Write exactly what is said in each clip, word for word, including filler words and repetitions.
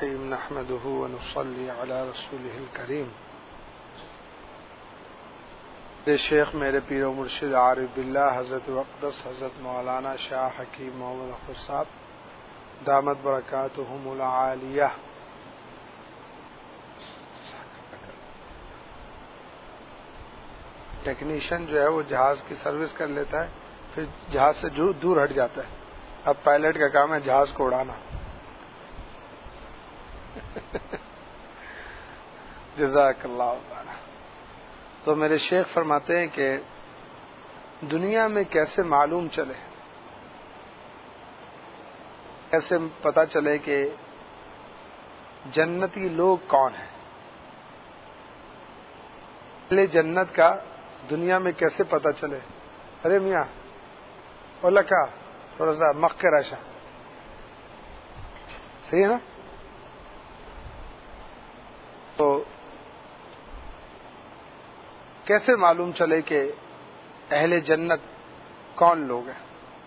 الرحيم نحمده ونصلي على رسوله الكريم. میرے شیخ میرے پیر و مرشد عارف باللہ حضرت اقدس حضرت مولانا شاہ حکیم محمد اختر صاحب دامت برکاتہم العالیہ ٹیکنیشین جو ہے وہ جہاز کی سروس کر لیتا ہے، پھر جہاز سے دور ہٹ جاتا ہے. اب پائلٹ کا کام ہے جہاز کو اڑانا. جزاک اللہ تعالی. تو میرے شیخ فرماتے ہیں کہ دنیا میں کیسے معلوم چلے، کیسے پتا چلے کہ جنتی لوگ کون ہیں. پہلے جنت کا دنیا میں کیسے پتا چلے؟ ارے میاں اولا کا تھوڑا سا مخ کے راشا صحیح ہے نا. تو کیسے معلوم چلے کہ اہل جنت کون لوگ ہیں؟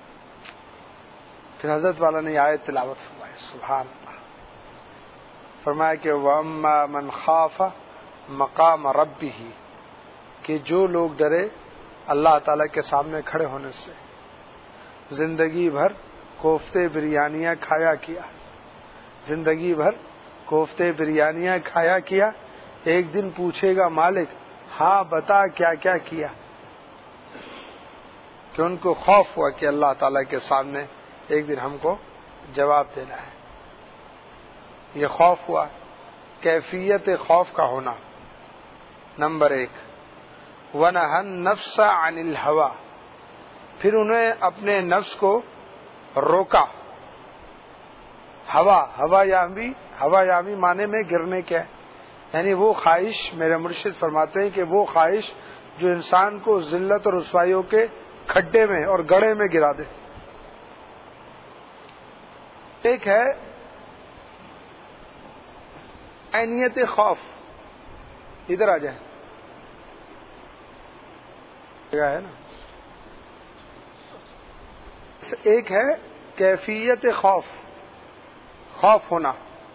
پھر حضرت والا نے آیت تلاوت فرمائی. سبحان اللہ. فرمایا کہ وَأَمَّا مَنْ خَافَ مَقَامَ رَبِّهِ، کہ جو لوگ ڈرے اللہ تعالی کے سامنے کھڑے ہونے سے. زندگی بھر کوفتے بریانیاں کھایا کیا، زندگی بھر کوفتے بریانیاں کھایا کیا، ایک دن پوچھے گا مالک ہاں بتا کیا کیا کیا. کہ ان کو خوف ہوا کہ اللہ تعالی کے سامنے ایک دن ہم کو جواب دینا ہے. یہ خوف ہوا، کیفیت خوف کا ہونا. نمبر ایک، وَنَهَا النَّفْسَ عَنِ الْهَوَىٰ، پھر انہیں اپنے نفس کو روکا. ہوا ہوا یامی ہوا یامی معنی میں گرنے کے، یعنی وہ خواہش، میرے مرشد فرماتے ہیں کہ وہ خواہش جو انسان کو ذلت اور رسوائیوں کے کھڈے میں اور گڑھے میں گرا دے. ایک ہے عینیت خوف. ادھر آ جائیں، جگہ ہے نا. ایک ہے کیفیت خوف، خوف ہونا،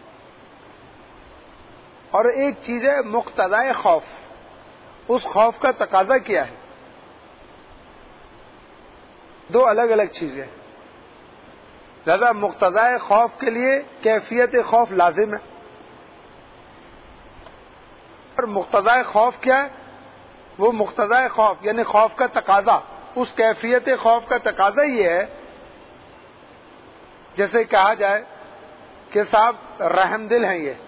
اور ایک چیز ہے مقتضائے خوف. اس خوف کا تقاضا کیا ہے؟ دو الگ الگ چیزیں. زیادہ مقتضائے خوف کے لیے کیفیت خوف لازم ہے، اور مقتضائے خوف کیا ہے؟ وہ مقتضائے خوف یعنی خوف کا تقاضا. اس کیفیت خوف کا تقاضا یہ ہے، جیسے کہا جائے کہ صاحب رحم دل ہیں یہ،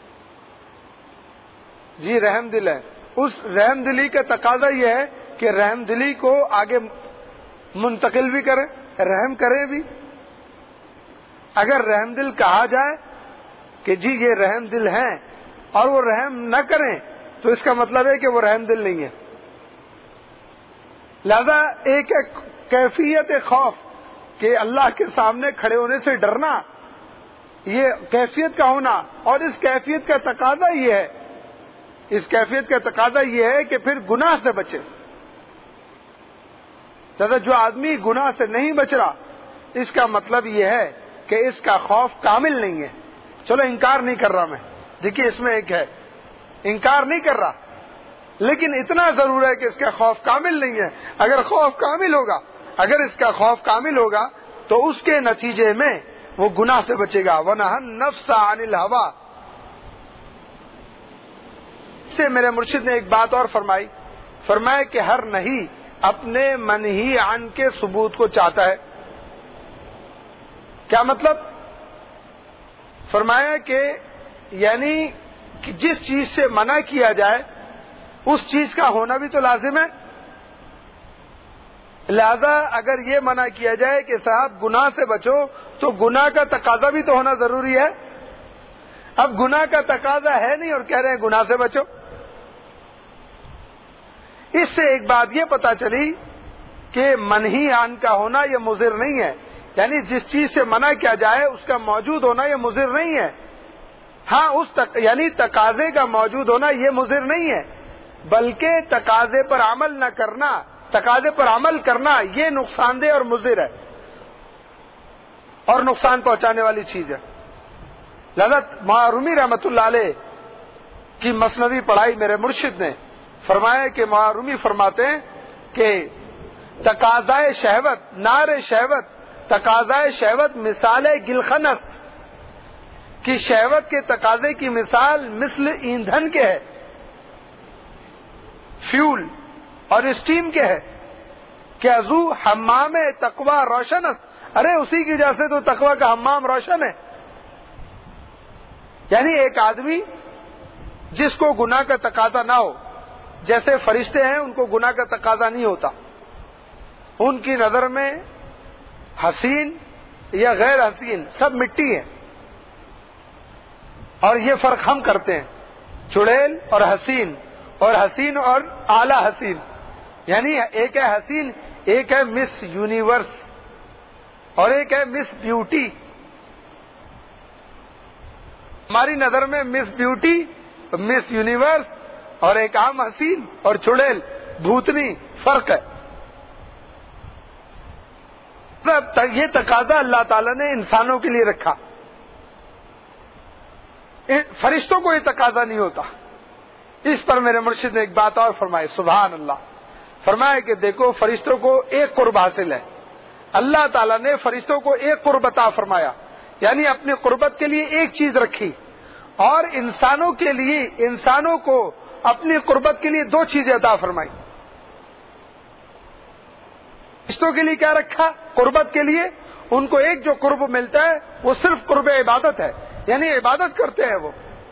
جی رحم دل ہے. اس رحم دلی کا تقاضا یہ ہے کہ رحم دلی کو آگے منتقل بھی کریں، رحم کریں بھی. اگر رحم دل کہا جائے کہ جی یہ رحم دل ہیں اور وہ رحم نہ کریں تو اس کا مطلب ہے کہ وہ رحم دل نہیں ہے. لہذا ایک ایک کیفیت خوف کہ اللہ کے سامنے کھڑے ہونے سے ڈرنا، یہ کیفیت کا ہونا. اور اس کیفیت کا تقاضا یہ ہے اس کیفیت کا تقاضا یہ ہے کہ پھر گناہ سے بچے. لہذا جو آدمی گناہ سے نہیں بچ رہا، اس کا مطلب یہ ہے کہ اس کا خوف کامل نہیں ہے. چلو انکار نہیں کر رہا میں، دیکھیے اس میں ایک ہے انکار نہیں کر رہا، لیکن اتنا ضرور ہے کہ اس کا خوف کامل نہیں ہے. اگر خوف کامل ہوگا اگر اس کا خوف کامل ہوگا تو اس کے نتیجے میں وہ گناہ سے بچے گا. وَنَهَا النَّفْسَ عَنِ الْهَوَىٰ سے میرے مرشد نے ایک بات اور فرمائی. فرمایا کہ ہر نہیں اپنے منہی عن کے ثبوت کو چاہتا ہے. کیا مطلب؟ فرمایا کہ یعنی کہ جس چیز سے منع کیا جائے اس چیز کا ہونا بھی تو لازم ہے. لہذا اگر یہ منع کیا جائے کہ صاحب گناہ سے بچو تو گناہ کا تقاضا بھی تو ہونا ضروری ہے. اب گناہ کا تقاضا ہے نہیں اور کہہ رہے ہیں گناہ سے بچو. اس سے ایک بات یہ پتا چلی کہ منہی عن کا ہونا یہ مضر نہیں ہے، یعنی جس چیز سے منع کیا جائے اس کا موجود ہونا یہ مضر نہیں ہے. ہاں اس تق... یعنی تقاضے کا موجود ہونا یہ مضر نہیں ہے، بلکہ تقاضے پر عمل نہ کرنا، تقاضے پر عمل کرنا یہ نقصان دہ اور مضر ہے اور نقصان پہنچانے والی چیز ہے. حضرت معرومی رحمت اللہ علیہ کی مثنوی پڑھائی میرے مرشد نے فرمایا کہ معرومی فرماتے ہیں کہ تقاضائے شہوت، نار شہوت، تقاضائے شہوت مثال گلخنس کی شہوت کے تقاضے کی مثال مثل ایندھن کے ہے، فیول اور اسٹیم کے ہے کہ ازو حمام تقوی روشن، ارے اسی کی وجہ سے تو تقوی کا حمام روشن ہے. یعنی ایک آدمی جس کو گناہ کا تقاضا نہ ہو، جیسے فرشتے ہیں ان کو گناہ کا تقاضا نہیں ہوتا، ان کی نظر میں حسین یا غیر حسین سب مٹی ہے، اور یہ فرق ہم کرتے ہیں چڑیل اور حسین، اور حسین اور اعلی حسین. یعنی ایک ہے حسین، ایک ہے مس یونیورس اور ایک ہے مس بیوٹی. ہماری نظر میں مس بیوٹی، مس یونیورس اور ایک عام حسین اور چڑیل بھوتنی فرق ہے. یہ تقاضا اللہ تعالیٰ نے انسانوں کے لیے رکھا، فرشتوں کو یہ تقاضا نہیں ہوتا. اس پر میرے مرشد نے ایک بات اور فرمائی، سبحان اللہ. فرمایا کہ دیکھو فرشتوں کو ایک قرب حاصل ہے، اللہ تعالیٰ نے فرشتوں کو ایک قرب عطا فرمایا، یعنی اپنی قربت کے لیے ایک چیز رکھی، اور انسانوں کے لیے انسانوں کو اپنی قربت کے لیے دو چیزیں عطا فرمائی. فرشتوں کے لیے کیا رکھا؟ قربت کے لیے ان کو ایک جو قرب ملتا ہے وہ صرف قرب عبادت ہے، یعنی عبادت کرتے ہیں وہ.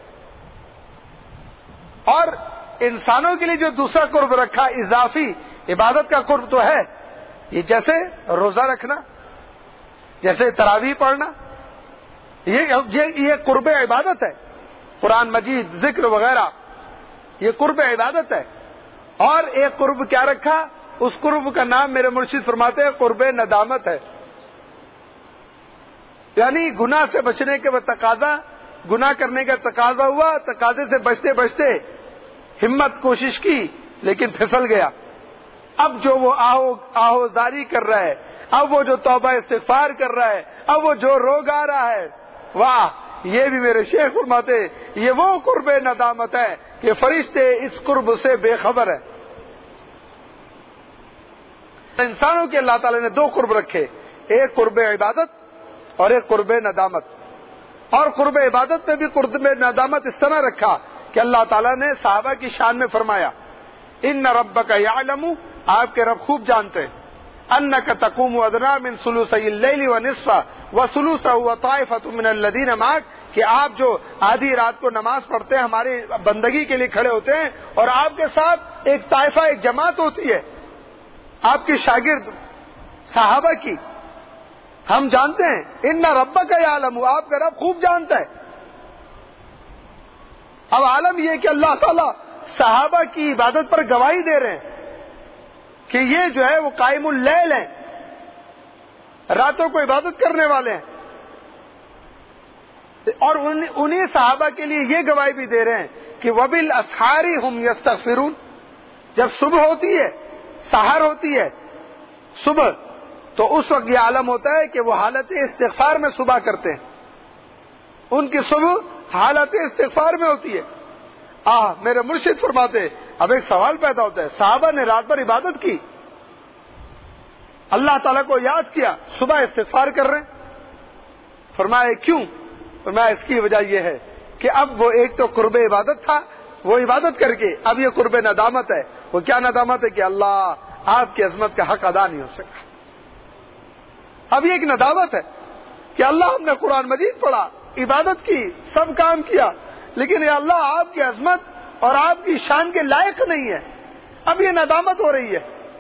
اور انسانوں کے لیے جو دوسرا قرب رکھا اضافی عبادت کا قرب تو ہے، یہ جیسے روزہ رکھنا، جیسے تراویح پڑھنا، یہ یہ قرب عبادت ہے. قرآن مجید، ذکر وغیرہ یہ قرب عبادت ہے. اور ایک قرب کیا رکھا؟ اس قرب کا نام میرے مرشد فرماتے ہیں قرب ندامت ہے. یعنی گناہ سے بچنے کے وہ تقاضا، گناہ کرنے کا تقاضا ہوا، تقاضے سے بچتے بچتے ہمت کوشش کی لیکن پھسل گیا. اب جو وہ آہو آہو زاری کر رہا ہے، اب وہ جو توبہ استغفار کر رہا ہے، اب وہ جو روگ آ رہا ہے، واہ، یہ بھی میرے شیخ فرماتے یہ وہ قرب ندامت ہے کہ فرشتے اس قرب سے بے خبر ہے. انسانوں کے اللہ تعالی نے دو قرب رکھے، ایک قرب عبادت اور ایک قرب ندامت. اور قرب عبادت میں بھی قرب ندامت اس طرح رکھا کہ اللہ تعالیٰ نے صحابہ کی شان میں فرمایا، ان ربک یعلم، آپ کے رب خوب جانتے ہیں، انک تقوم ادنی من ثلثی اللیل ونصفہ وثلثہ وطائفۃ من الذین معک، کہ آپ جو آدھی رات کو نماز پڑھتے ہیں، ہماری بندگی کے لیے کھڑے ہوتے ہیں، اور آپ کے ساتھ ایک طائفہ، ایک جماعت ہوتی ہے آپ کے شاگرد صحابہ کی. ہم جانتے ہیں ان ربک یعلم، آپ کا رب خوب جانتا ہے. اب عالم یہ کہ اللہ تعالیٰ صحابہ کی عبادت پر گواہی دے رہے ہیں کہ یہ جو ہے وہ قائم اللیل ہیں، راتوں کو عبادت کرنے والے ہیں. اور انہی صحابہ کے لیے یہ گواہی بھی دے رہے ہیں کہ وبالاسحار ہم یستغفرون، جب صبح ہوتی ہے، سحر ہوتی ہے صبح، تو اس وقت یہ عالم ہوتا ہے کہ وہ حالت استغفار میں صبح کرتے ہیں، ان کی صبح حالت استغفار میں ہوتی ہے. آہ میرے مرشد فرماتے اب ایک سوال پیدا ہوتا ہے، صحابہ نے رات بھر عبادت کی، اللہ تعالیٰ کو یاد کیا، صبح استغفار کر رہے ہیں. فرمایا کیوں؟ فرمایا اس کی وجہ یہ ہے کہ اب وہ ایک تو قرب عبادت تھا، وہ عبادت کر کے، اب یہ قرب ندامت ہے. وہ کیا ندامت ہے؟ کہ اللہ آپ کی عظمت کا حق ادا نہیں ہو سکا. اب یہ ایک ندامت ہے کہ اللہ ہم نے قرآن مجید پڑھا، عبادت کی، سب کام کیا، لیکن یہ اللہ آپ کی عظمت اور آپ کی شان کے لائق نہیں ہے. اب یہ ندامت ہو رہی ہے،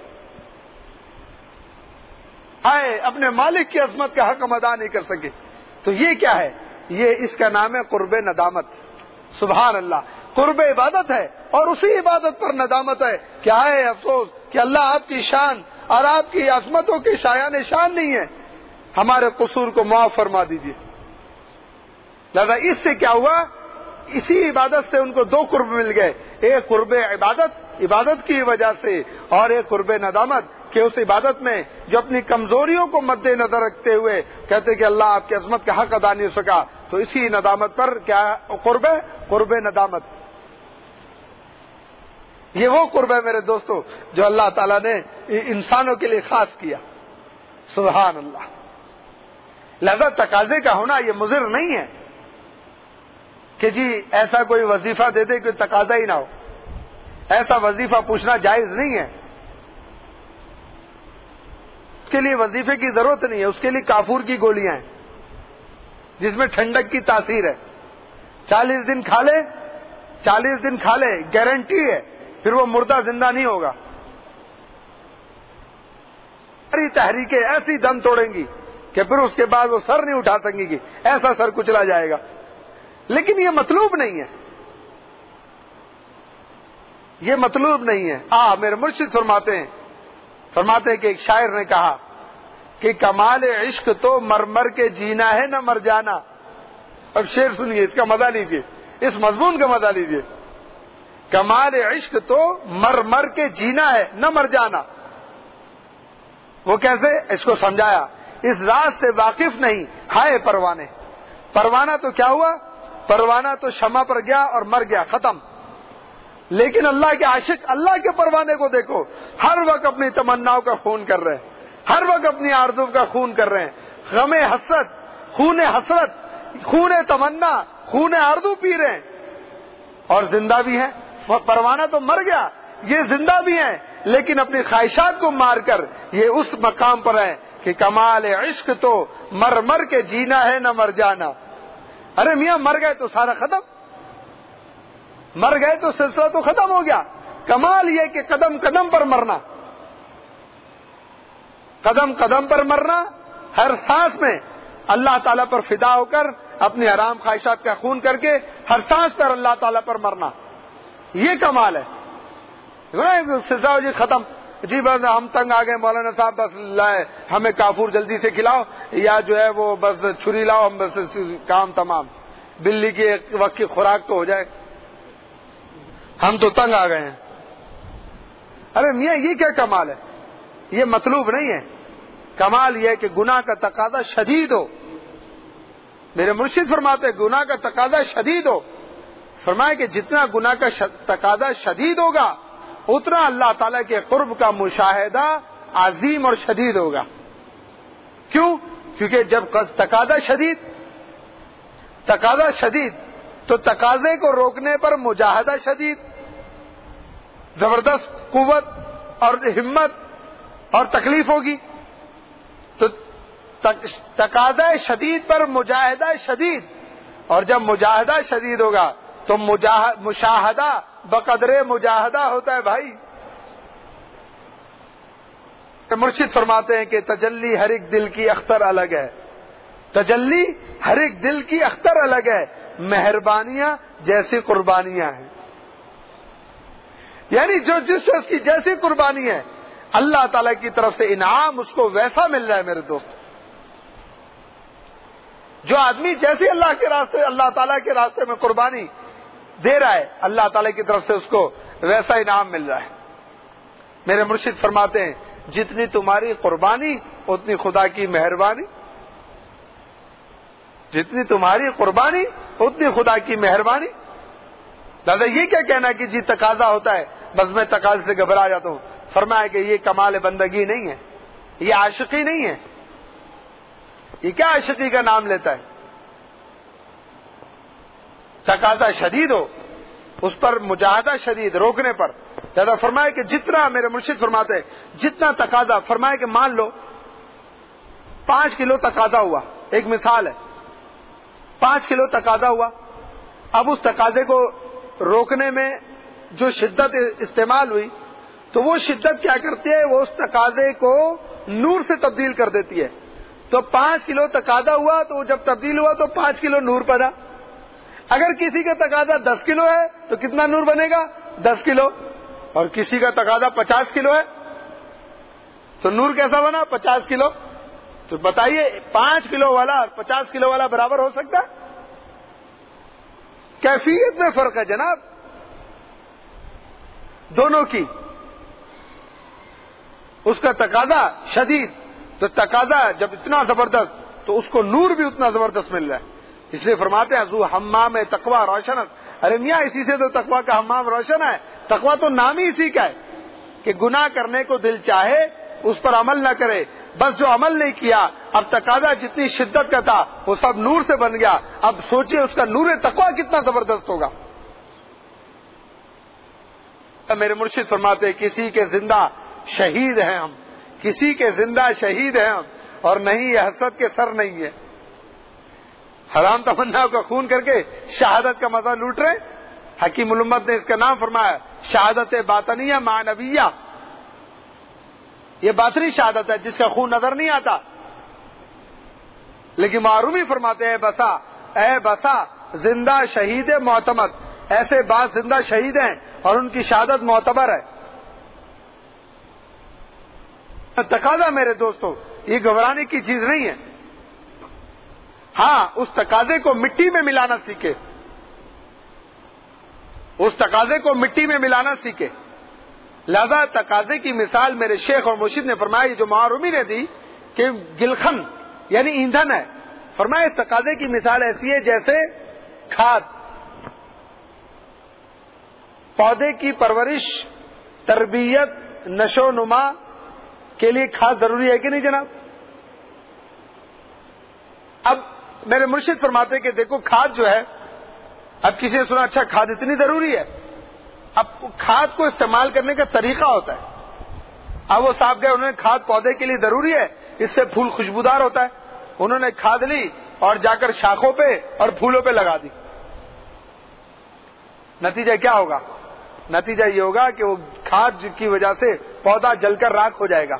آئے اپنے مالک کی عظمت کا حق ہم ادا نہیں کر سکے. تو یہ کیا ہے؟ یہ اس کا نام ہے قرب ندامت. سبحان اللہ، قرب عبادت ہے اور اسی عبادت پر ندامت ہے. کیا ہے افسوس کہ اللہ آپ کی شان اور آپ کی عظمتوں کی شایان شان نہیں ہے، ہمارے قصور کو معاف فرما دیجیے. لہذا اس سے کیا ہوا؟ اسی عبادت سے ان کو دو قرب مل گئے، ایک قرب عبادت عبادت کی وجہ سے، اور ایک قرب ندامت کہ اس عبادت میں جو اپنی کمزوریوں کو مد نظر رکھتے ہوئے کہتے کہ اللہ آپ کی عظمت کا حق ادا نہیں ہو سکا، تو اسی ندامت پر کیا قرب ہے؟ قرب ندامت. یہ وہ قرب ہے میرے دوستو جو اللہ تعالیٰ نے انسانوں کے لیے خاص کیا. سبحان اللہ. لہذا تقاضے کا ہونا یہ مضر نہیں ہے کہ جی ایسا کوئی وظیفہ دے دے کوئی تقاضا ہی نہ ہو. ایسا وظیفہ پوچھنا جائز نہیں ہے. اس کے لیے وظیفے کی ضرورت نہیں ہے. اس کے لیے کافور کی گولیاں ہیں جس میں ٹھنڈک کی تاثیر ہے. چالیس دن کھا لے چالیس دن کھا لے گارنٹی ہے پھر وہ مردہ زندہ نہیں ہوگا. ساری تحریکیں ایسی دم توڑیں گی کہ پھر اس کے بعد وہ سر نہیں اٹھا سکیں گی. ایسا سر کچلا جائے گا. لیکن یہ مطلوب نہیں ہے. یہ مطلوب نہیں ہے. آ میرے مرشد فرماتے ہیں فرماتے ہیں کہ ایک شاعر نے کہا کہ کمال عشق تو مر مر کے جینا ہے نہ مر جانا. اب شعر سنیے, اس کا مزہ لیجیے, اس مضمون کا مزہ لیجیے. کمال عشق تو مر مر کے جینا ہے نہ مر جانا. وہ کیسے؟ اس کو سمجھایا. اس راز سے واقف نہیں ہائے پروانے. پروانہ تو کیا ہوا؟ پروانہ تو شمع پر گیا اور مر گیا, ختم. لیکن اللہ کے عاشق اللہ کے پروانے کو دیکھو, ہر وقت اپنی تمناؤں کا خون کر رہے ہیں, ہر وقت اپنی آرزو کا خون کر رہے ہیں. غم حسرت, خون حسرت, خون تمنا, خون آرزو پی رہے ہیں اور زندہ بھی ہیں. پروانہ تو مر گیا, یہ زندہ بھی ہیں لیکن اپنی خواہشات کو مار کر یہ اس مقام پر ہے کہ کمال عشق تو مر مر کے جینا ہے نہ مر جانا. ارے میاں مر گئے تو سارا ختم, مر گئے تو سلسلہ تو ختم ہو گیا. کمال یہ کہ قدم قدم پر مرنا, قدم قدم پر مرنا, ہر سانس میں اللہ تعالیٰ پر فدا ہو کر اپنی حرام خواہشات کا خون کر کے ہر سانس پر اللہ تعالیٰ پر مرنا, یہ کمال ہے. سلسلہ جی ختم, جی بس ہم تنگ آ گئے مولانا صاحب, بس لائے ہمیں کافور جلدی سے کھلاؤ یا جو ہے وہ بس چھری لاؤ, ہم بس کام تمام, بلی کی ایک وقت کی خوراک تو ہو جائے, ہم تو تنگ آ گئے ہیں. ارے میاں یہ کیا کمال ہے؟ یہ مطلوب نہیں ہے. کمال یہ ہے کہ گناہ کا تقاضا شدید ہو. میرے مرشد فرماتے ہیں گناہ کا تقاضا شدید ہو. فرمائے کہ جتنا گناہ کا تقاضا شدید ہوگا اتنا اللہ تعالیٰ کے قرب کا مشاہدہ عظیم اور شدید ہوگا. کیوں؟ کیونکہ جب تقاضا شدید تقاضا شدید تو تقاضے کو روکنے پر مجاہدہ شدید, زبردست قوت اور ہمت اور تکلیف ہوگی. تو تقاضا شدید پر مجاہدہ شدید, اور جب مجاہدہ شدید ہوگا تو مشاہدہ بقدر مجاہدہ ہوتا ہے بھائی. مرشد فرماتے ہیں کہ تجلی ہر ایک دل کی اختر الگ ہے, تجلی ہر ایک دل کی اختر الگ ہے, مہربانیاں جیسی قربانیاں ہیں. یعنی جو جس شخص کی جیسی قربانی ہے اللہ تعالیٰ کی طرف سے انعام اس کو ویسا مل رہا ہے. میرے دوست, جو آدمی جیسی اللہ کے راستے اللہ تعالیٰ کے راستے میں قربانی دے رہا ہے اللہ تعالیٰ کی طرف سے اس کو ویسا انعام مل رہا ہے. میرے مرشد فرماتے ہیں جتنی تمہاری قربانی اتنی خدا کی مہربانی, جتنی تمہاری قربانی اتنی خدا کی مہربانی. دادا یہ کیا کہنا کہ جی تقاضا ہوتا ہے بس میں تقاضے سے گھبرا جاتا ہوں. فرمایا کہ یہ کمال بندگی نہیں ہے, یہ عاشقی نہیں ہے. یہ کیا عاشقی کا نام لیتا ہے؟ تقاضا شدید ہو اس پر مجاہدہ شدید, روکنے پر زیادہ. فرمایا کہ جتنا, میرے مرشد فرماتے ہیں جتنا تقاضا, فرمایا کہ مان لو پانچ کلو تقاضا ہوا, ایک مثال ہے, پانچ کلو تقاضا ہوا. اب اس تقاضے کو روکنے میں جو شدت استعمال ہوئی تو وہ شدت کیا کرتی ہے, وہ اس تقاضے کو نور سے تبدیل کر دیتی ہے. تو پانچ کلو تقاضا ہوا تو جب تبدیل ہوا تو پانچ کلو نور پیدا. اگر کسی کا تقاضا دس کلو ہے تو کتنا نور بنے گا؟ دس کلو. اور کسی کا تقاضا پچاس کلو ہے تو نور کیسا بنا؟ پچاس کلو. تو بتائیے پانچ کلو والا اور پچاس کلو والا برابر ہو سکتا ہے؟ کیفیت میں فرق ہے جناب دونوں کی. اس کا تقاضا شدید, تو تقاضا جب اتنا زبردست تو اس کو نور بھی اتنا زبردست مل رہا ہے. اس لیے فرماتے ہیں ذو حمام تقوی روشن. ارے میاں اسی سے تو تقوی کا حمام روشن ہے. تقوی تو نام ہی اسی کا ہے کہ گناہ کرنے کو دل چاہے اس پر عمل نہ کرے. بس جو عمل نہیں کیا اب تقاضا جتنی شدت کا تھا وہ سب نور سے بن گیا. اب سوچئے اس کا نور تقوی کتنا زبردست ہوگا. میرے مرشد فرماتے ہیں کسی کے زندہ شہید ہیں ہم, کسی کے زندہ شہید ہیں ہم, اور نہیں یہ حسد کے سر نہیں ہے. حرام تمنا کا خون کر کے شہادت کا مزہ لوٹ رہے. حکیم الامت نے اس کا نام فرمایا شہادت باطنیہ معنویہ. یہ باطنی شہادت ہے جس کا خون نظر نہیں آتا. لیکن معرومی فرماتے ہیں بسا اے بسا زندہ شہید معتمد, ایسے بعض زندہ شہید ہیں اور ان کی شہادت معتبر ہے. تقاضا میرے دوستو یہ گھبرانے کی چیز نہیں ہے. ہاں اس تقاضے کو مٹی میں ملانا سیکھے, اس تقاضے کو مٹی میں ملانا سیکھے. لہذا تقاضے کی مثال میرے شیخ اور مرشد نے فرمائی جو معرومی نے دی کہ گلخن یعنی ایندھن ہے. فرمایا اس تقاضے کی مثال ایسی ہے جیسے کھاد. پودے کی پرورش, تربیت, نشو نما کے لیے کھاد ضروری ہے کہ نہیں جناب؟ اب میرے مرشد فرماتے کہ دیکھو کھاد جو ہے, اب کسی نے سنا اچھا کھاد اتنی ضروری ہے. اب کھاد کو استعمال کرنے کا طریقہ ہوتا ہے. اب وہ صاحب گئے, انہوں نے کھاد پودے کے لیے ضروری ہے, اس سے پھول خوشبودار ہوتا ہے. انہوں نے کھاد لی اور جا کر شاخوں پہ اور پھولوں پہ لگا دی. نتیجہ کیا ہوگا؟ نتیجہ یہ ہوگا کہ وہ کھاد کی وجہ سے پودا جل کر راکھ ہو جائے گا.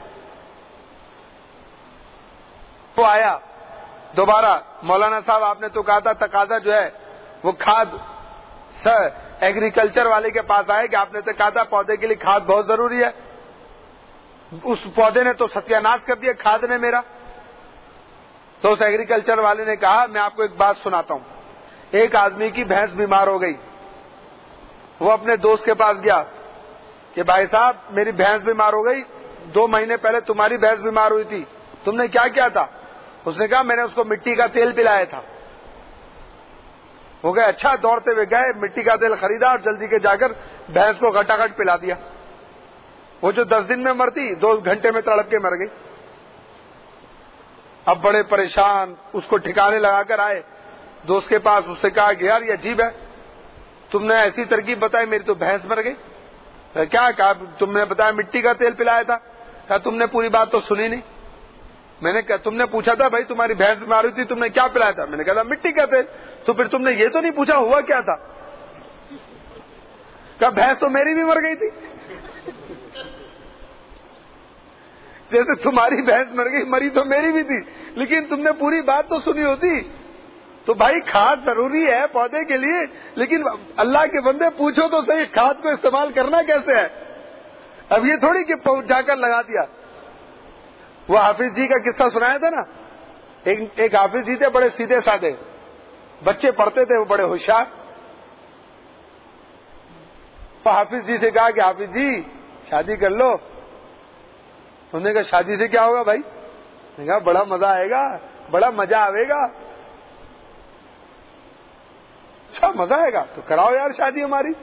وہ آیا دوبارہ, مولانا صاحب آپ نے تو کہا تھا تقاضا جو ہے وہ کھاد, سر ایگریکلچر والے کے پاس آئے کہ آپ نے تو کہا تھا پودے کے لیے کھاد بہت ضروری ہے. اس پودے نے تو ستیہ ناش کر دیا کھاد نے میرا. تو اس ایگریکلچر والے نے کہا میں آپ کو ایک بات سناتا ہوں. ایک آدمی کی بھینس بیمار ہو گئی. وہ اپنے دوست کے پاس گیا کہ بھائی صاحب میری بھینس بیمار ہو گئی, دو مہینے پہلے تمہاری بھینس بیمار ہوئی تھی, تم نے کیا کیا تھا؟ اس نے کہا میں نے اس کو مٹی کا تیل پلایا تھا. وہ گئے, اچھا, دوڑتے ہوئے گئے, مٹی کا تیل خریدا اور جلدی کے جا کر بھینس کو گھٹا گھٹ پلا دیا. وہ جو دس دن میں مرتی دو گھنٹے میں تڑپ کے مر گئی. اب بڑے پریشان اس کو ٹھکانے لگا کر آئے دوست کے پاس. اس سے کہا کہ یار یہ عجیب ہے, تم نے ایسی ترکیب بتائی میری تو بھینس مر گئی. کیا کہا؟ تم نے بتایا مٹی کا تیل پلایا تھا. کہا تم نے پوری بات تو سنی نہیں. میں نے کہا تم نے پوچھا تھا بھائی تمہاری بھینس بیمار ہوئی تھی, تم نے کیا پلایا تھا؟ میں نے کہا تھا مٹی کا تیل. تو پھر تم نے یہ تو نہیں پوچھا ہوا کیا تھا؟ کہا بھینس تو میری بھی مر گئی تھی. جیسے تمہاری بھینس مر گئی, مری تو میری بھی تھی, لیکن تم نے پوری بات تو سنی ہوتی. تو بھائی کھاد ضروری ہے پودے کے لیے, لیکن اللہ کے بندے پوچھو تو صحیح کھاد کو استعمال کرنا کیسے ہے. اب یہ تھوڑی کہ جا کر لگا دیا. وہ حافظ جی کا قصہ سنایا تھا نا, ایک ایک حافظ جی تھے بڑے سیدھے سادے, بچے پڑھتے تھے وہ بڑے ہوشیار. تو حافظ جی سے کہا کہ حافظ جی شادی کر لو. انہوں نے کہا شادی سے کیا ہوگا بھائی؟ نے کہا بڑا مزہ آئے گا, بڑا مزہ آئے گا. اچھا مزہ آئے گا تو کراؤ یار شادی ہماری.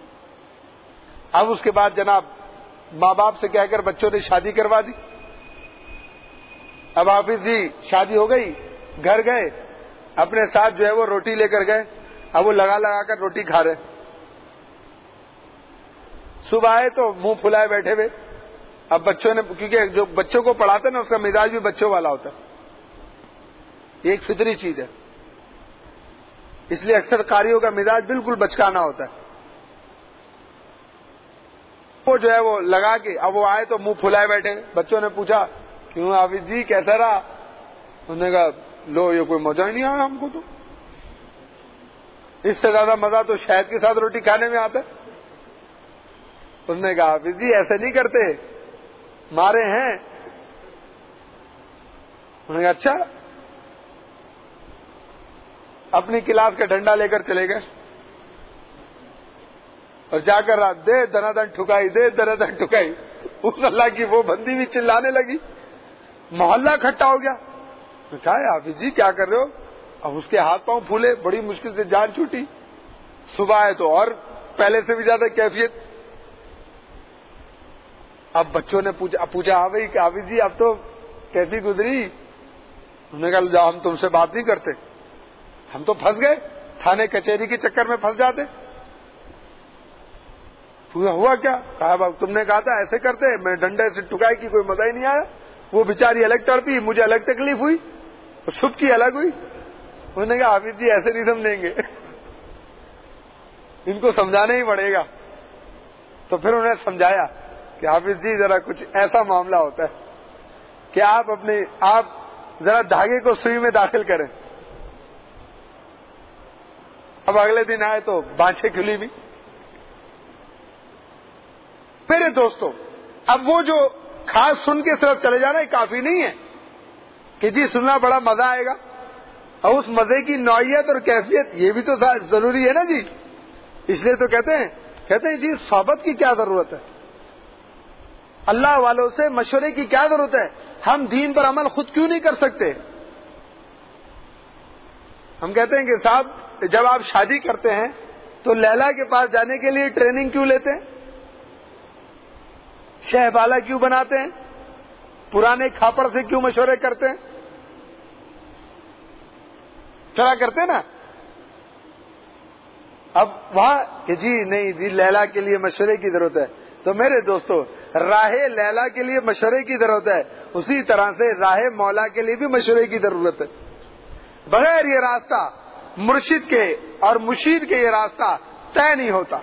اب اس کے بعد جناب ماں باپ سے کہہ کر بچوں نے شادی کروا دی. اب حافظ جی شادی ہو گئی, گھر گئے, اپنے ساتھ جو ہے وہ روٹی لے کر گئے. اب وہ لگا لگا کر روٹی کھا رہے. صبح آئے تو منہ پھلائے بیٹھے ہوئے. اب بچوں نے, کیونکہ جو بچوں کو پڑھاتے نا اس کا مزاج بھی بچوں والا ہوتا ہے, یہ ایک فطری چیز ہے. اس لیے اکثر قاریوں کا مزاج بالکل بچکانا ہوتا ہے. وہ جو ہے وہ لگا کے اب وہ آئے تو منہ پھلائے بیٹھے. بچوں نے پوچھا کیوں حافظ جی کیسا رہا؟ انہوں نے کہا لو یہ کوئی مزہ ہی نہیں آیا ہم کو, تو اس سے زیادہ مزہ تو شہد کے ساتھ روٹی کھانے میں آتا ہے. اس نے کہا حافظ جی ایسے نہیں کرتے, مارے ہیں. انہوں نے کہا اچھا. اپنی کلاس کا ڈنڈا لے کر چلے گئے اور جا کر رات دے دنا دن ٹھکائی, دے دنا دن ٹھکائی. اس اللہ کی وہ بندی بھی چلانے لگی, محلہ اکٹھا ہو گیا. کہا حافظ جی کیا کر رہے ہو؟ اب اس کے ہاتھ پاؤں پھولے, بڑی مشکل سے جان چھوٹی. صبح ہے تو اور پہلے سے بھی زیادہ کیفیت. اب بچوں نے پوچھا پوچھا ہاں بھائی حافظ جی اب تو کیسی گزری؟ انہوں نے کہا جاؤ ہم تم سے بات نہیں کرتے, ہم تو پھنس گئے, تھانے کچہری کے چکر میں پھنس جاتے. ہوا کیا؟ کہا تم نے کہا تھا ایسے کرتے, میں ڈنڈے سے ٹکائی کی کوئی مزہ ہی نہیں آیا. وہ بیچاری الگ تڑپی, مجھے الگ تکلیف ہوئی, سب کی الگ ہوئی. انہوں نے کہا حافظ جی ایسے نہیں سمجھیں گے, ان کو سمجھانا ہی پڑے گا. تو پھر انہیں سمجھایا کہ حافظ جی ذرا کچھ ایسا معاملہ ہوتا ہے کہ آپ اپنے آپ ذرا دھاگے کو سوئی میں داخل کریں. اب اگلے دن آئے تو بانچیں کھلی بھی. میرے دوستو, اب وہ جو خاص سن کے صرف چلے جانا یہ کافی نہیں ہے کہ جی سننا بڑا مزہ آئے گا, اور اس مزے کی نوعیت اور کیفیت یہ بھی تو ضروری ہے نا جی. اس لیے تو کہتے ہیں کہتے ہیں جی صحبت کی کیا ضرورت ہے, اللہ والوں سے مشورے کی کیا ضرورت ہے, ہم دین پر عمل خود کیوں نہیں کر سکتے. ہم کہتے ہیں کہ صاحب جب آپ شادی کرتے ہیں تو لیلا کے پاس جانے کے لیے ٹریننگ کیوں لیتے ہیں, شہ بالا کیوں بناتے ہیں, پرانے کھاپڑ سے کیوں مشورے کرتے ہیں؟ چلا کرتے نا. اب وہاں کہ جی نہیں جی لیلا کے لیے مشورے کی ضرورت ہے, تو میرے دوستو راہ لیلا کے لیے مشورے کی ضرورت ہے, اسی طرح سے راہ مولا کے لیے بھی مشورے کی ضرورت ہے. بغیر یہ راستہ مرشد کے اور مشیر کے یہ راستہ طے نہیں ہوتا.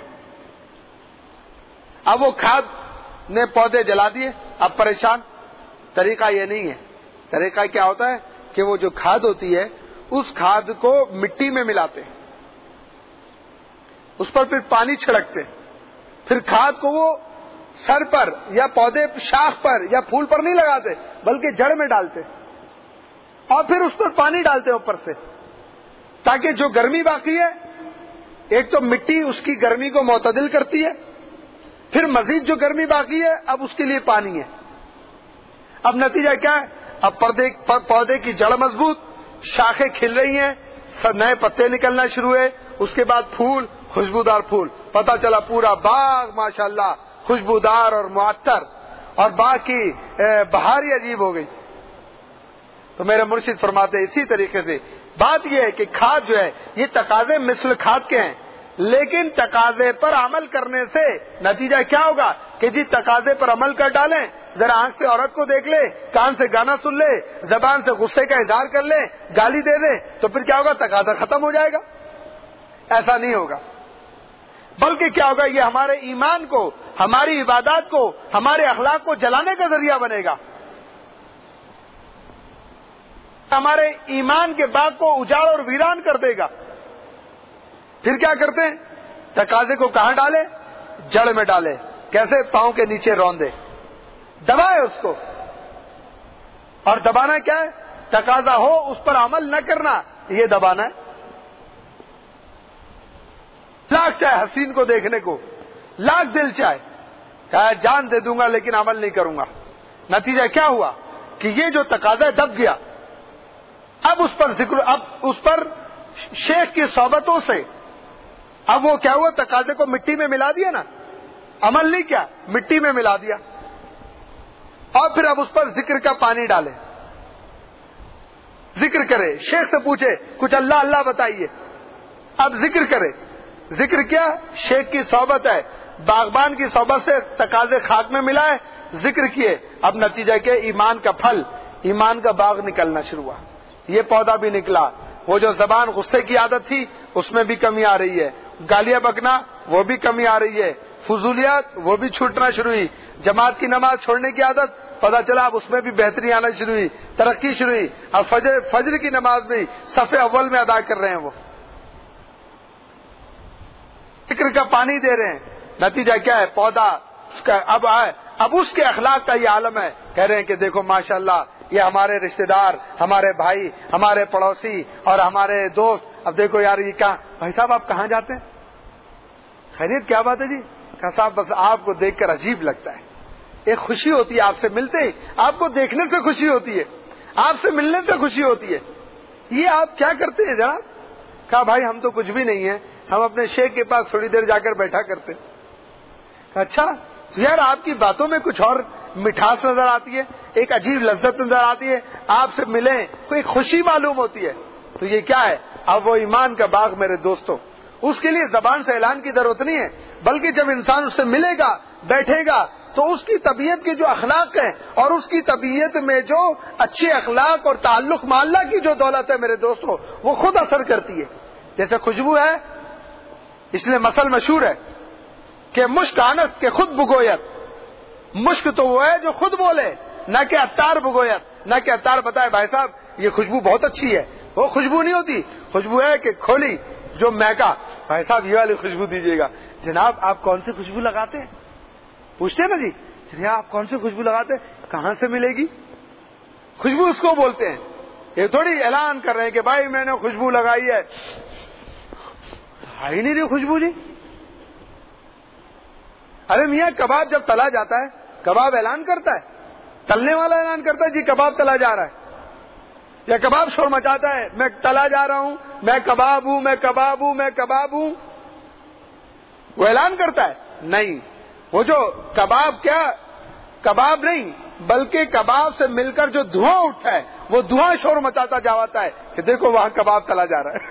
اب وہ کھاد نے پودے جلا دیے, اب پریشان. طریقہ یہ نہیں ہے. طریقہ کیا ہوتا ہے کہ وہ جو کھاد ہوتی ہے اس کھاد کو مٹی میں ملاتے ہیں, اس پر پھر پانی چھڑکتے ہیں, پھر کھاد کو وہ سر پر یا پودے شاخ پر یا پھول پر نہیں لگاتے بلکہ جڑ میں ڈالتے, اور پھر اس پر پانی ڈالتے اوپر سے, تاکہ جو گرمی باقی ہے ایک تو مٹی اس کی گرمی کو معتدل کرتی ہے, پھر مزید جو گرمی باقی ہے اب اس کے لیے پانی ہے. اب نتیجہ کیا ہے, اب پردے پودے کی جڑ مضبوط, شاخیں کھل رہی ہیں, نئے پتے نکلنا شروع ہوئے, اس کے بعد پھول, خوشبودار پھول, پتہ چلا پورا باغ ماشاءاللہ خوشبودار اور معطر, اور باغ کی بہار ہی عجیب ہو گئی. تو میرے مرشد فرماتے اسی طریقے سے بات یہ ہے کہ کھاد جو ہے یہ تقاضے مثل کھاد کے ہیں, لیکن تقاضے پر عمل کرنے سے نتیجہ کیا ہوگا کہ جی تقاضے پر عمل کر ڈالیں, ذرا آنکھ سے عورت کو دیکھ لے, کان سے گانا سن لے, زبان سے غصے کا اظہار کر لے, گالی دے دے, تو پھر کیا ہوگا, تقاضا ختم ہو جائے گا. ایسا نہیں ہوگا, بلکہ کیا ہوگا, یہ ہمارے ایمان کو, ہماری عبادات کو, ہمارے اخلاق کو جلانے کا ذریعہ بنے گا, ہمارے ایمان کے باغ کو اجاڑ اور ویران کر دے گا. پھر کیا کرتے ہیں, تقاضے کو کہاں ڈالے, جڑ میں ڈالے. کیسے؟ پاؤں کے نیچے روندے, دبائے اس کو. اور دبانا کیا ہے, تقاضا ہو اس پر عمل نہ کرنا, یہ دبانا ہے. لاکھ چاہے حسین کو دیکھنے کو, لاکھ دل چاہے, چاہے جان دے دوں گا لیکن عمل نہیں کروں گا. نتیجہ کیا ہوا کہ یہ جو تقاضا دب گیا. اب اس پر ذکر, اب اس پر شیخ کی صحبتوں سے اب وہ کیا ہوا, تقاضے کو مٹی میں ملا دیا نا, عمل نہیں کیا, مٹی میں ملا دیا. اور پھر اب اس پر ذکر کا پانی ڈالے, ذکر کرے, شیخ سے پوچھے کچھ اللہ اللہ بتائیے, اب ذکر کرے. ذکر کیا, شیخ کی صحبت ہے, باغبان کی صحبت سے تقاضے خاک میں ملائے, ذکر کیے. اب نتیجہ کہ ایمان کا پھل, ایمان کا باغ نکلنا شروع ہوا. یہ پودا بھی نکلا. وہ جو زبان غصے کی عادت تھی اس میں بھی کمی آ رہی ہے, گالیاں بکنا وہ بھی کمی آ رہی ہے, فضولیات وہ بھی چھوٹنا شروع ہوئی, جماعت کی نماز چھوڑنے کی عادت پتا چلا اب اس میں بھی بہتری آنا شروع ہوئی, ترقی شروع ہوئی. اب فجر فجر کی نماز بھی صف اول میں ادا کر رہے ہیں, وہ فکر کا پانی دے رہے ہیں. نتیجہ کیا ہے, پودا اس کا اب آئے, اب اس کے اخلاق کا یہ عالم ہے. کہہ رہے ہیں کہ دیکھو ماشاءاللہ یہ ہمارے رشتہ دار, ہمارے بھائی, ہمارے پڑوسی اور ہمارے دوست. اب دیکھو یار یہ کہاں, بھائی صاحب آپ کہاں جاتے ہیں, خیریت کیا بات ہے جی؟ کہا صاحب بس آپ کو دیکھ کر عجیب لگتا ہے, ایک خوشی ہوتی ہے آپ سے ملتے ہی, آپ کو دیکھنے سے خوشی ہوتی ہے, آپ سے ملنے سے خوشی ہوتی ہے. یہ آپ کیا کرتے ہیں جناب؟ کہا بھائی ہم تو کچھ بھی نہیں ہیں، ہم اپنے شیخ کے پاس تھوڑی دیر جا کر بیٹھا کرتے. کہا اچھا تو یار آپ کی باتوں میں کچھ اور مٹھاس نظر آتی ہے، ایک عجیب لذت نظر آتی ہے، آپ سے ملیں کوئی خوشی معلوم ہوتی ہے. تو یہ کیا ہے؟ اب وہ ایمان کا باغ میرے دوستوں، اس کے لیے زبان سے اعلان کی ضرورت نہیں ہے، بلکہ جب انسان اس سے ملے گا، بیٹھے گا، تو اس کی طبیعت کے جو اخلاق ہیں اور اس کی طبیعت میں جو اچھے اخلاق اور تعلق مع اللہ کی جو دولت ہے میرے دوستوں، وہ خود اثر کرتی ہے. جیسے خوشبو ہے، اس لیے مثل مشہور ہے کہ مشک آنس کے خود بگویت. مشک تو وہ ہے جو خود بولے، نہ کہ عطار بگویت، نہ کہ عطار بتائے بھائی صاحب یہ خوشبو بہت اچھی ہے. وہ خوشبو نہیں ہوتی، خوشبو ہے کہ کھولی جو مہکا، بھائی صاحب یہ والی خوشبو دیجیے گا. جناب آپ کون سی خوشبو لگاتے ہیں؟ پوچھتے ہیں نا جی جی آپ کون سی خوشبو لگاتے ہیں؟ کہاں سے ملے گی خوشبو؟ اس کو بولتے ہیں. یہ تھوڑی اعلان کر رہے ہیں کہ بھائی میں نے خوشبو لگائی ہے، ہی نہیں رہی خوشبو جی. ارے میاں کباب جب تلا جاتا ہے، کباب اعلان کرتا ہے، تلنے والا اعلان کرتا ہے جی کباب تلا جا رہا ہے، یا کباب شور مچاتا ہے میں تلا جا رہا ہوں، میں کباب ہوں، میں کباب ہوں، میں کباب ہوں. وہ اعلان کرتا ہے؟ نہیں. وہ جو کباب کیا کباب نہیں بلکہ کباب سے مل کر جو دھواں اٹھتا ہے وہ دھواں شور مچاتا جاتا ہے کہ دیکھو وہاں کباب تلا جا رہا ہے.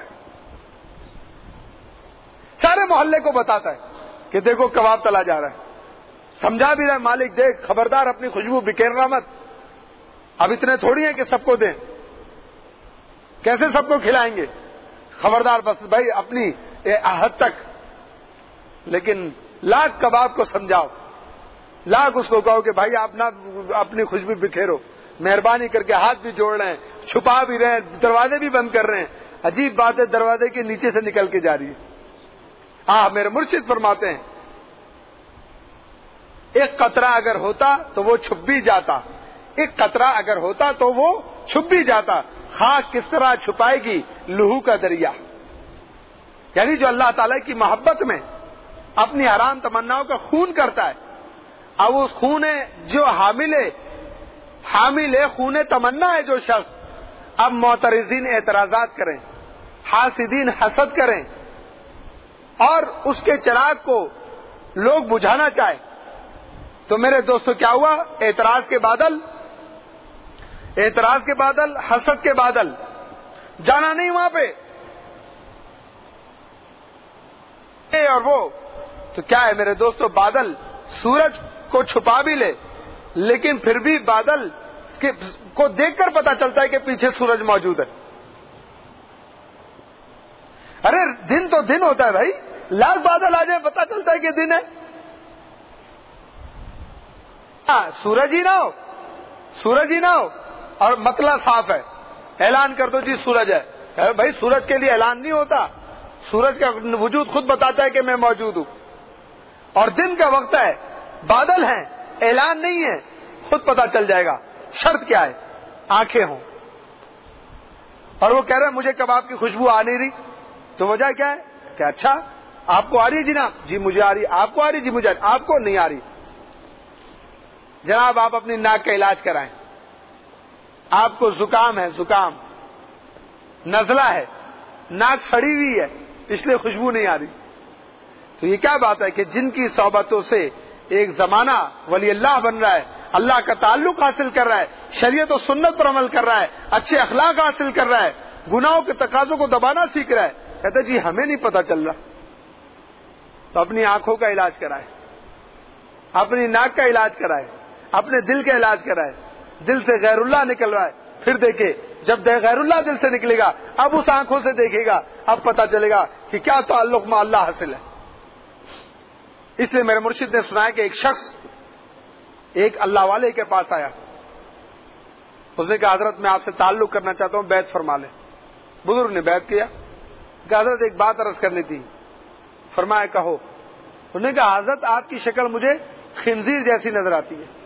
سارے محلے کو بتاتا ہے کہ دیکھو کباب تلا جا رہا ہے. سمجھا بھی رہا مالک دیکھ خبردار اپنی خوشبو بکھیرنا مت، اب اتنے تھوڑی ہیں کہ سب کو دیں، کیسے سب کو کھلائیں گے، خبردار بس بھائی اپنی حد تک. لیکن لاکھ کباب کو سمجھاؤ، لاکھ اس کو کہو کہ بھائی آپ نہ اپنی خوشبو بکھیرو، مہربانی کر کے ہاتھ بھی جوڑ رہے ہیں، چھپا بھی رہے ہیں، دروازے بھی بند کر رہے ہیں. عجیب بات ہے دروازے کے نیچے سے نکل کے جا رہی ہے. ہاں میرے مرشد فرماتے ہیں ایک قطرہ اگر ہوتا تو وہ چھپ بھی جاتا، ایک قطرہ اگر ہوتا تو وہ چھپ بھی جاتا. خاک کس طرح چھپائے گی لہو کا دریا. یعنی جو اللہ تعالی کی محبت میں اپنی حرام تمناؤں کا خون کرتا ہے، اب اس خون جو حامل حامل خون تمنا ہے جو شخص، اب معترضین اعتراضات کریں، حاسدین حسد کریں اور اس کے چراغ کو لوگ بجھانا چاہیں، تو میرے دوستو کیا ہوا؟ اعتراض کے بادل اعتراض کے بادل حسد کے بادل. جانا نہیں وہاں پہ. اور وہ تو کیا ہے میرے دوستو، بادل سورج کو چھپا بھی لے لیکن پھر بھی بادل کو دیکھ کر پتا چلتا ہے کہ پیچھے سورج موجود ہے. ارے دن تو دن ہوتا ہے بھائی، لاکھ بادل آ جائے پتا چلتا ہے کہ دن ہے. ہاں سورج ہی نہ ہو سورج ہی نہ ہو اور مطلع صاف ہے، اعلان کر دو جی سورج ہے. بھائی سورج کے لیے اعلان نہیں ہوتا، سورج کا وجود خود بتاتا ہے کہ میں موجود ہوں. اور دن کا وقت ہے، بادل ہیں، اعلان نہیں ہے، خود پتا چل جائے گا. شرط کیا ہے؟ آنکھیں ہوں. اور وہ کہہ رہے ہیں مجھے کباب کی خوشبو آ نہیں رہی، تو وجہ کیا ہے کہ اچھا آپ کو آ رہی ہے جناب؟ جی مجھے آ رہی. آپ کو آ رہی؟ جی مجھے. آپ کو نہیں آ رہی. جناب آپ اپنی ناک کا علاج کرائیں. آپ کو زکام ہے، زکام نزلہ ہے، ناک سڑی ہوئی ہے، اس لیے خوشبو نہیں آ رہی. تو یہ کیا بات ہے کہ جن کی صحبتوں سے ایک زمانہ ولی اللہ بن رہا ہے، اللہ کا تعلق حاصل کر رہا ہے، شریعت و سنت پر عمل کر رہا ہے، اچھے اخلاق حاصل کر رہا ہے، گناہوں کے تقاضوں کو دبانا سیکھ رہا ہے، کہتے جی ہمیں نہیں پتا چل رہا. تو اپنی آنکھوں کا علاج کرائے، اپنی ناک کا علاج کرائے، اپنے دل کا علاج کرائے. دل سے غیر اللہ نکل رہا ہے، پھر دیکھے جب غیر اللہ دل سے نکلے گا اب اس آنکھوں سے دیکھے گا، اب پتا چلے گا کہ کیا تعلق مع اللہ حاصل ہے. اس لیے میرے مرشد نے سنایا کہ ایک شخص ایک اللہ والے کے پاس آیا. اس نے کہا حضرت میں آپ سے تعلق کرنا چاہتا ہوں، بیعت فرما لیں. بزرگ نے بیعت کیا. کہ حضرت ایک بات عرض کرنی تھی. فرمایا کہو. انہوں نے کہا حضرت آپ کی شکل مجھے خنزیر جیسی نظر آتی ہے.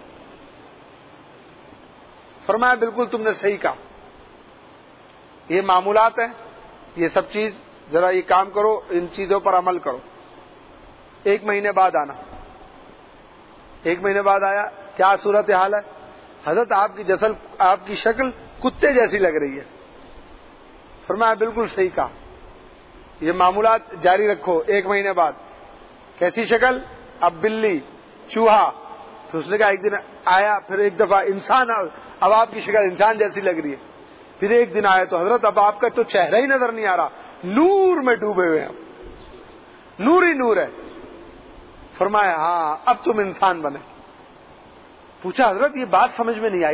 فرمایا بالکل تم نے صحیح کہا، یہ معمولات ہیں، یہ سب چیز ذرا یہ کام کرو، ان چیزوں پر عمل کرو. ایک مہینے بعد آنا. ایک مہینے بعد آیا. کیا صورت حال ہے؟ حضرت آپ کی جسل آپ کی شکل کتے جیسی لگ رہی ہے. فرمایا بالکل صحیح کہا، یہ معمولات جاری رکھو. ایک مہینے بعد کیسی شکل؟ اب بلی، چوہا. پھر اس نے کہا ایک دن آیا، پھر ایک دفعہ انسان، اب آپ کی شکل انسان جیسی لگ رہی ہے. پھر ایک دن آیا تو حضرت اب آپ کا تو چہرہ ہی نظر نہیں آ رہا، نور میں ڈوبے ہوئے ہیں، نور ہی نور ہے. فرمایا ہاں اب تم انسان بنے. پوچھا حضرت یہ بات سمجھ میں نہیں آئی،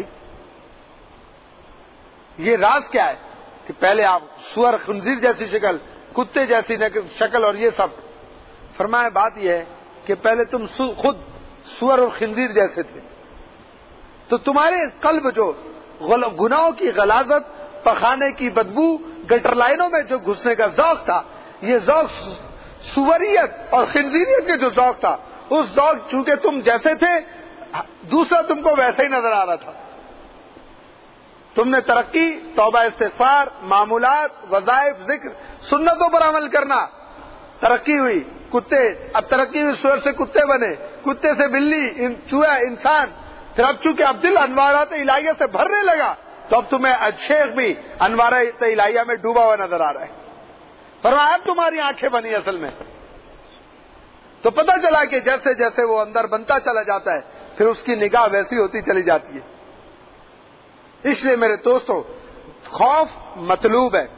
یہ راز کیا ہے کہ پہلے آپ سور خنزیر جیسی شکل، کتے جیسی شکل اور یہ سب. فرمایا بات یہ ہے کہ پہلے تم خود سور اور خنزیر جیسے تھے، تو تمہارے قلب جو گناہوں کی غلاظت، پخانے کی بدبو، گٹر لائنوں میں جو گھسنے کا ذوق تھا، یہ ذوق سوریت اور خنزیریت کے جو ذوق تھا، اس ذوق چونکہ تم جیسے تھے دوسرا تم کو ویسا ہی نظر آ رہا تھا. تم نے ترقی، توبہ استغفار، معمولات، وظائف، ذکر، سنتوں پر عمل کرنا، ترقی ہوئی. کتے، اب ترقی ہوئی، سور سے کتے بنے، کتے سے بلی، چوہا، انسان. پھر اب چونکہ اب دل انوارات الہیہ سے بھرنے لگا تو اب تمہیں شیخ بھی انوارات الہیہ میں ڈوبا ہوا نظر آ رہا ہے. فرمایا اب تمہاری آنکھیں بنی اصل میں. تو پتہ چلا کہ جیسے جیسے وہ اندر بنتا چلا جاتا ہے پھر اس کی نگاہ ویسی ہوتی چلی جاتی ہے. اس لیے میرے دوستو، خوف مطلوب ہے،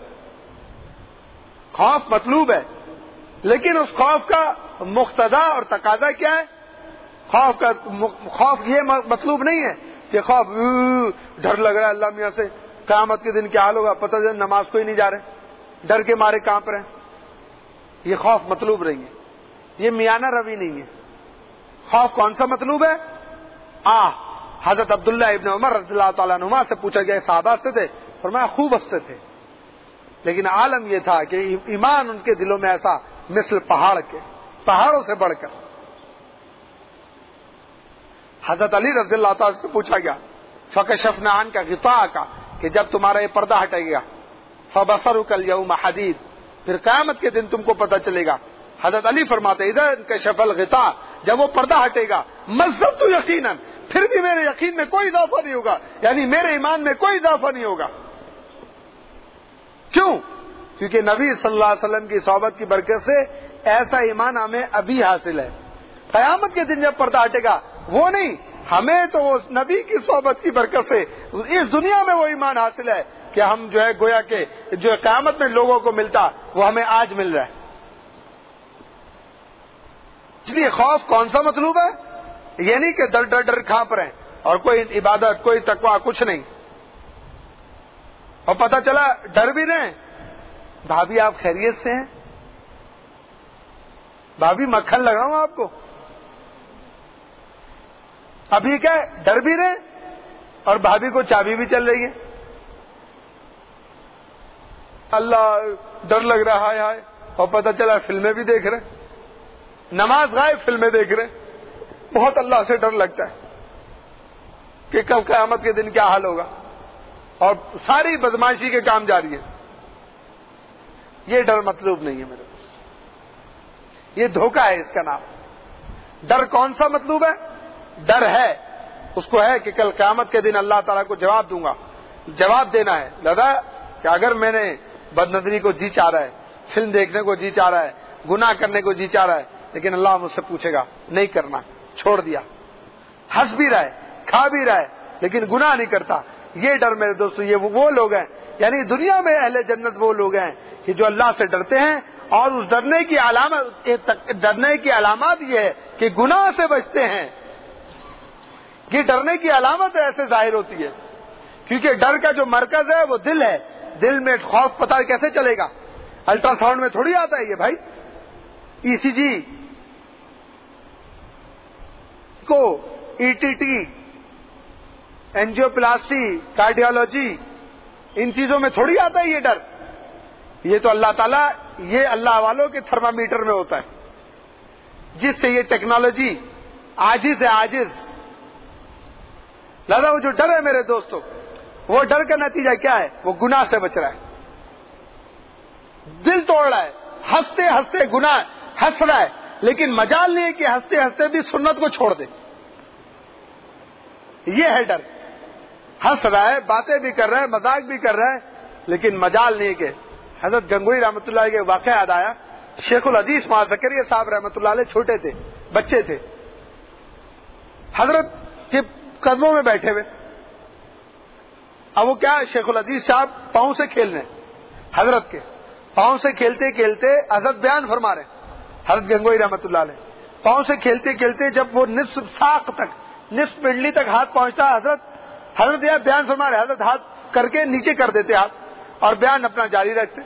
خوف مطلوب ہے، لیکن اس خوف کا مقتضا اور تقاضا کیا ہے؟ خوف کا خوف یہ مطلوب نہیں ہے کہ خوف ڈر لگ رہا ہے اللہ میاں سے، قیامت کے دن کیا حال ہوگا، پتہ چلا نماز کو ہی نہیں جا رہے، ڈر کے مارے کانپ رہے ہیں. یہ خوف مطلوب نہیں ہے، یہ میانہ روی نہیں ہے. خوف کون سا مطلوب ہے؟ آ حضرت عبداللہ ابن عمر رضی اللہ تعالیٰ عنہما سے پوچھا گیا، صحابہ ہنستے تھے؟ فرمایا خوب ہنستے تھے، لیکن عالم یہ تھا کہ ایمان ان کے دلوں میں ایسا مثل پہاڑ کے، پہاڑوں سے بڑھ کر. حضرت علی رضی اللہ تعالیٰ سے پوچھا گیا فکشفنا عنک غطاءک، کہ جب تمہارا یہ پردہ ہٹے گا، فبصرک الیوم حدید، پھر قیامت کے دن تم کو پتہ چلے گا. حضرت علی فرماتے اذا انکشف الغطاء، جب وہ پردہ ہٹے گا، مزدت یقینا، پھر بھی میرے یقین میں کوئی اضافہ نہیں ہوگا، یعنی میرے ایمان میں کوئی اضافہ نہیں ہوگا. کیوں؟ کیونکہ نبی صلی اللہ علیہ وسلم کی صحبت کی برکت سے ایسا ایمان ہمیں ابھی حاصل ہے. قیامت کے دن جب پردہ ہٹے گا وہ نہیں، ہمیں تو وہ نبی کی صحبت کی برکت سے اس دنیا میں وہ ایمان حاصل ہے کہ ہم جو ہے گویا کہ جو قیامت میں لوگوں کو ملتا وہ ہمیں آج مل رہا ہے. اس لیے خوف کون سا مطلوب ہے؟ یہ نہیں کہ ڈر ڈر ڈر کھانپ رہے ہیں اور کوئی عبادت، کوئی تقوی، کچھ نہیں. اور پتہ چلا ڈر بھی رہے، بھابھی آپ خیریت سے ہیں؟ بھابھی مکھن لگاؤں آپ کو؟ ابھی کیا ہے، ڈر بھی رہے اور بھابھی کو چابی بھی چل رہی ہے. اللہ ڈر لگ رہا ہے ہائے، اور پتہ چلا فلمیں بھی دیکھ رہے، نماز غائب، فلمیں دیکھ رہے. بہت اللہ سے ڈر لگتا ہے کہ کب قیامت کے دن کیا حال ہوگا، اور ساری بدماشی کے کام جاری ہے. یہ ڈر مطلوب نہیں ہے میرے دوست، یہ دھوکہ ہے اس کا نام. ڈر کون سا مطلوب ہے؟ ڈر ہے اس کو ہے کہ کل قیامت کے دن اللہ تعالیٰ کو جواب دوں گا. جواب دینا ہے دادا کہ اگر میں نے بد نظری کو جی چاہ رہا ہے، فلم دیکھنے کو جی چاہ رہا ہے، گناہ کرنے کو جی چاہ رہا ہے، لیکن اللہ مجھ سے پوچھے گا نہیں کرنا، چھوڑ دیا. ہنس بھی رہا ہے، کھا بھی رہا ہے، لیکن گناہ نہیں کرتا. یہ ڈر میرے دوستو، یہ وہ لوگ ہیں، یعنی دنیا میں اہل جنت وہ لوگ ہیں کہ جو اللہ سے ڈرتے ہیں، اور اس ڈرنے کی علامت ڈرنے کی علامات یہ ہے کہ گناہ سے بچتے ہیں. یہ ڈرنے کی علامت ایسے ظاہر ہوتی ہے کیونکہ ڈر کا جو مرکز ہے وہ دل ہے. دل میں خوف پتہ کیسے چلے گا؟ الٹرا ساؤنڈ میں تھوڑی آتا ہے یہ بھائی. ای سی جی کو، E T T, angioplasty, cardiology, ان چیزوں میں تھوڑی آتا ہے یہ ڈر. یہ تو اللہ تعالیٰ، یہ اللہ والوں کے تھرمامیٹر میں ہوتا ہے جس سے یہ ٹیکنالوجی عاجز ہے، عاجز. لہذا وہ جو ڈر ہے میرے دوستوں، وہ ڈر کا نتیجہ کیا ہے؟ وہ گناہ سے بچ رہا ہے، دل توڑ رہا ہے، ہنستے ہنستے گناہ ہنس رہا ہے، لیکن مجال نہیں ہے کہ ہنستے ہنستے بھی سنت کو چھوڑ دے. یہ ہے ڈر. ہنس رہا ہے، باتیں بھی کر رہا ہے، مذاق بھی کر رہا ہے، لیکن مجال نہیں ہے کہ حضرت گنگوئی رحمۃ اللہ علیہ کے واقعہ یاد آیا. شیخ الحدیث مولانا زکریا صاحب رحمۃ اللہ علیہ چھوٹے تھے, بچے تھے, حضرت کے قدموں میں بیٹھے ہوئے. اب وہ کیا, شیخ الحدیث صاحب پاؤں سے کھیل رہے ہیں, حضرت کے پاؤں سے کھیلتے کھیلتے حضرت بیان فرما رہے ہیں, حضرت گنگوئی رحمۃ اللہ علیہ پاؤں سے کھیلتے کھیلتے جب وہ نصف ساق تک, نصف پنڈلی تک ہاتھ پہنچتا, حضرت حضرت یہ بیان فرما رہے, حضرت ہاتھ کر کے نیچے کر دیتے ہاتھ اور بیان اپنا جاری رکھتے.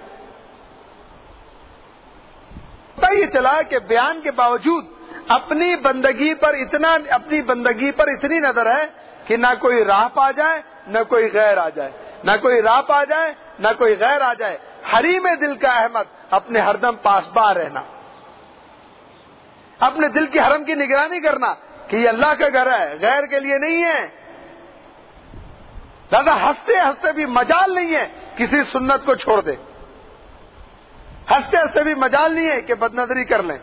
پتہ یہ چلا کہ بیان کے باوجود اپنی بندگی پر اتنا اپنی بندگی پر اتنی نظر ہے کہ نہ کوئی راہ پا جائے نہ کوئی غیر آ جائے, نہ کوئی راہ پا جائے نہ کوئی غیر آ جائے. حریم دل کا احمد, اپنے ہردم پاسباں رہنا, اپنے دل کی حرم کی نگرانی کرنا کہ یہ اللہ کا گھر ہے, غیر کے لیے نہیں ہے. دادا ہنستے ہنستے بھی مجال نہیں ہے کسی سنت کو چھوڑ دے, ہنستے ہنستے بھی مجال نہیں ہے کہ بدنظری کر لیں.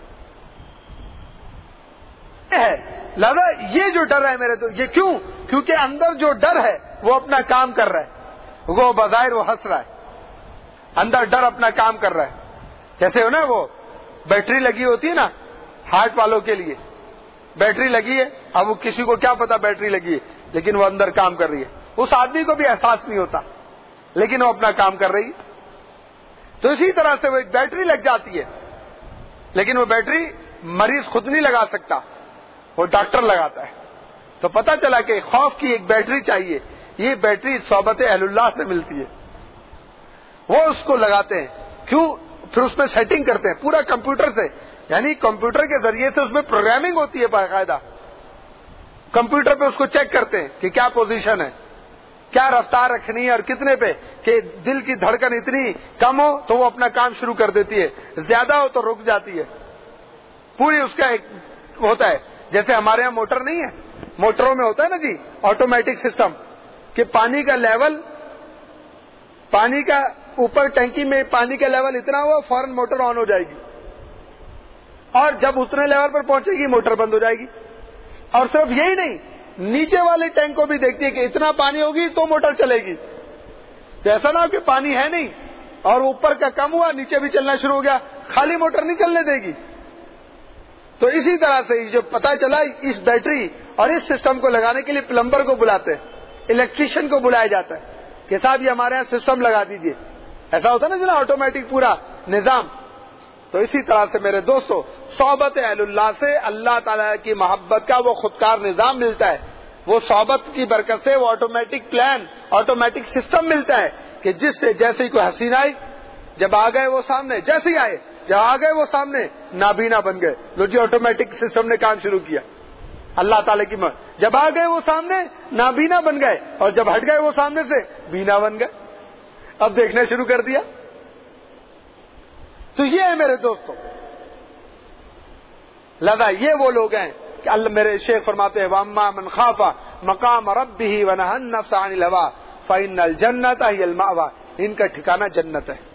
لہذا یہ جو ڈر ہے میرے تو, یہ کیوں, کیونکہ اندر جو ڈر ہے وہ اپنا کام کر رہا ہے, وہ بظاہر وہ ہنس رہا ہے, اندر ڈر اپنا کام کر رہا ہے. جیسے ہو نا وہ بیٹری لگی ہوتی ہے نا ہارٹ والوں کے لیے, بیٹری لگی ہے, اب وہ کسی کو کیا پتا بیٹری لگی ہے, لیکن وہ اندر کام کر رہی ہے. اس آدمی کو بھی احساس نہیں ہوتا لیکن وہ اپنا کام کر رہی ہے. تو اسی طرح سے وہ ایک بیٹری لگ جاتی ہے, لیکن وہ بیٹری مریض خود نہیں لگا سکتا, وہ ڈاکٹر لگاتا ہے. تو پتا چلا کہ خوف کی ایک بیٹری چاہیے, یہ بیٹری صحبت اہل اللہ سے ملتی ہے, وہ اس کو لگاتے ہیں. کیوں, پھر اس میں سیٹنگ کرتے ہیں پورا کمپیوٹر سے, یعنی کمپیوٹر کے ذریعے سے اس میں پروگرامنگ ہوتی ہے باقاعدہ. کمپیوٹر پہ اس کو چیک کرتے ہیں کہ کیا پوزیشن ہے, کیا رفتار رکھنی ہے اور کتنے پہ, کہ دل کی دھڑکن اتنی کم ہو تو وہ اپنا کام شروع کر دیتی ہے, زیادہ ہو تو رک جاتی ہے. پوری اس کا ایک ہوتا ہے. جیسے ہمارے یہاں موٹر نہیں ہے, موٹروں میں ہوتا ہے نا جی آٹومیٹک سسٹم, کہ پانی کا لیول, پانی کا اوپر ٹینکی میں پانی کا لیول اتنا ہوا فوراً موٹر آن ہو جائے گی, اور جب اتنے لیول پر پہنچے گی موٹر بند ہو جائے گی. اور صرف یہی نہیں, نیچے والے ٹینک کو بھی دیکھتی ہے کہ اتنا پانی ہوگی تو موٹر چلے گی. ایسا نہ ہو کہ پانی ہے نہیں اور اوپر کا کم ہوا نیچے بھی چلنا شروع ہو گیا, خالی موٹر نہیں چلنے دے گی. تو اسی طرح سے جو پتا چلا اس بیٹری اور اس سسٹم کو لگانے کے لیے پلمبر کو بلاتے ہیں, الیکٹریشین کو بلایا جاتا ہے کہ صاحب یہ ہمارے یہاں سسٹم لگا دیجیے. ایسا ہوتا ہے نا جو آٹومیٹک پورا نظام. تو اسی طرح سے میرے دوستو, صحبت اہل اللہ سے اللہ تعالیٰ کی محبت کا وہ خودکار نظام ملتا ہے. وہ صحبت کی برکت سے وہ آٹومیٹک پلان, آٹومیٹک سسٹم ملتا ہے کہ جس سے جیسے ہی کوئی حسین آئی, جب آ گئے وہ سامنے, جیسے ہی آئے جب آ گئے وہ سامنے نابینا بن گئے. لو جی آٹومیٹک سسٹم نے کام شروع کیا. اللہ تعالیٰ کی مدد, جب آ گئے وہ سامنے نابینا بن گئے, اور جب ہٹ گئے وہ سامنے سے بینا بن گئے, اب دیکھنا شروع کر دیا. تو یہ ہے میرے دوستوں, لذا یہ وہ لوگ ہیں کہ اللہ میرے شیخ فرماتے ہیں واما من خاف مقام ربہ ونہى النفس عن الہوى فإن الجنۃ ہی المأوى, ان کا ٹھکانہ جنت ہے.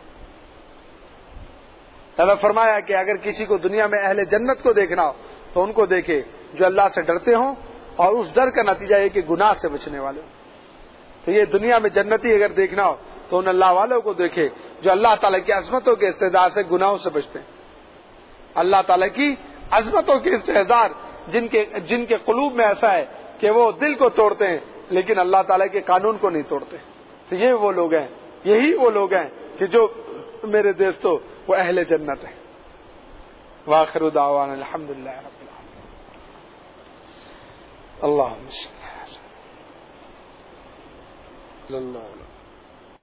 اللہ فرمایا کہ اگر کسی کو دنیا میں اہل جنت کو دیکھنا ہو تو ان کو دیکھے جو اللہ سے ڈرتے ہوں اور اس ڈر کا نتیجہ یہ کہ گناہ سے بچنے والے ہوں. تو یہ دنیا میں جنتی اگر دیکھنا ہو تو ان اللہ والوں کو دیکھے جو اللہ تعالیٰ کی عظمتوں کے استحضار سے گناہوں سے بچتے ہیں. اللہ تعالیٰ کی عظمتوں کے استحضار جن کے جن کے قلوب میں ایسا ہے کہ وہ دل کو توڑتے ہیں لیکن اللہ تعالیٰ کے قانون کو نہیں توڑتے. تو یہ وہ لوگ ہیں, یہی وہ لوگ ہیں کہ جو میرے دوستو وہ اہل جنت ہے. وآخر دعوانا الحمدللہ رب العالمین. اللہم صل علی